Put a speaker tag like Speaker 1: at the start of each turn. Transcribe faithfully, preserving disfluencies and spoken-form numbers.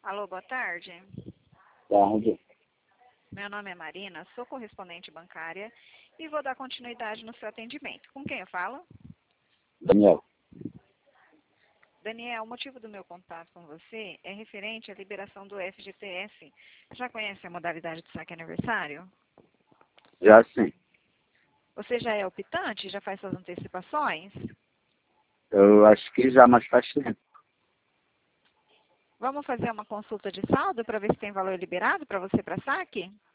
Speaker 1: Alô, boa tarde.
Speaker 2: Tarde.
Speaker 1: Meu nome é Marina, sou correspondente bancária e vou dar continuidade no seu atendimento. Com quem eu falo?
Speaker 2: Daniel.
Speaker 1: Daniel, o motivo do meu contato com você é referente à liberação do F G T S. Já conhece a modalidade de saque aniversário?
Speaker 2: Já sim.
Speaker 1: Você já é optante? Já faz suas antecipações?
Speaker 2: Eu acho que já, mas faz tempo.
Speaker 1: Vamos fazer uma consulta de saldo para ver se tem valor liberado para você para saque?